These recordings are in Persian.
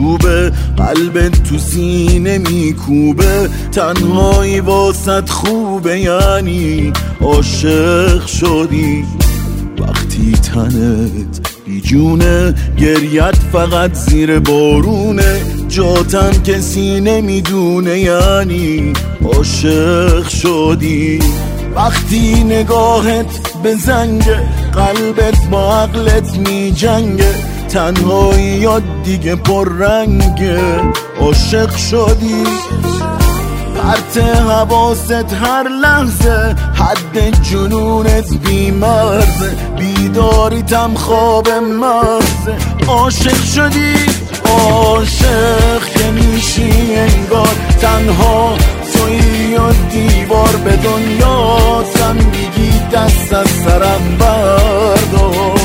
چوبه، قلبت تو سینه میکوبه، تنهایی واسط خوبه یعنی عاشق شدی. وقتی تنت بیجونه، گریت فقط زیر بارونه، جاتم کسی نمیدونه یعنی عاشق شدی. وقتی نگاهت به زنگه، قلبت با عقلت می جنگه، تنهاییات دیگه پر رنگه، عاشق شدی. پرت حواست هر لحظه، حد جنونت بیمرزه، بیداریتم خواب مغزه، عاشق شدی. عاشق که میشی انگار تنها تویی و دیوار به دنیاتم میگی دست از سرم بردار.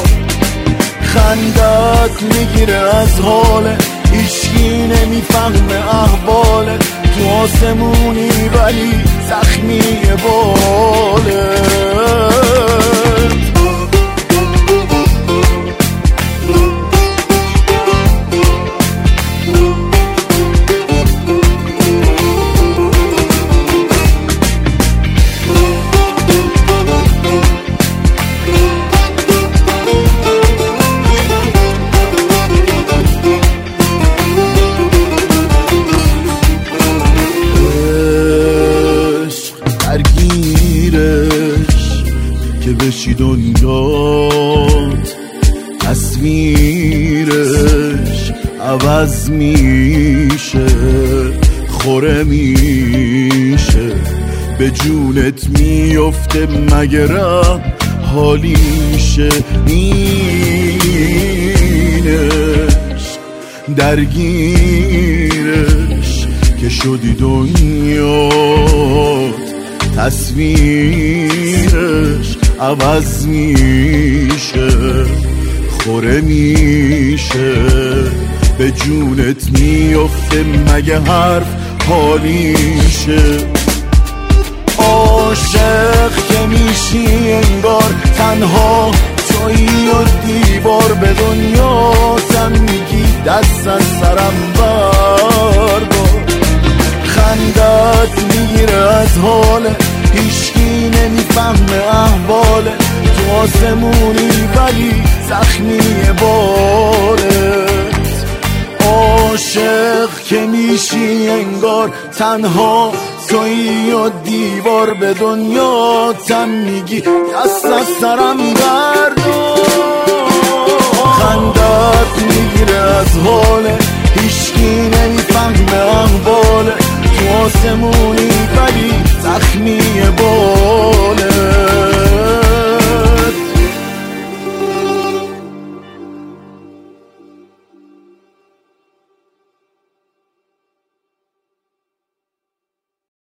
خندت میگیره از حاله، هیچکی نمیفهمه احواله، تو آسمونی ولی زخمی باله. که بشی دنیات، تصویرش عوض میشه، خوره میشه، به جونت میفته مگرم حالیشه. اینش درگیرش که شدی دنیات، تصویرش عوض میشه، خوره میشه، به جونت میفته مگه حرف حالیشه. عاشق که میشی انگار تنها تویی و دیوار به دنیاتم میگی دست از سرم بردار. خندت میگیره از حاله، هیچکی نمیفهمه احواله، تو آسمونی ولی زخمی بارت. عاشق که میشی انگار تنها تویی و دیوار به دنیاتم میگی دست از سرم بردار. خندت میگیره از حاله، هیچکی نمیفهمه احواله، تو آسمونی ولی زخمی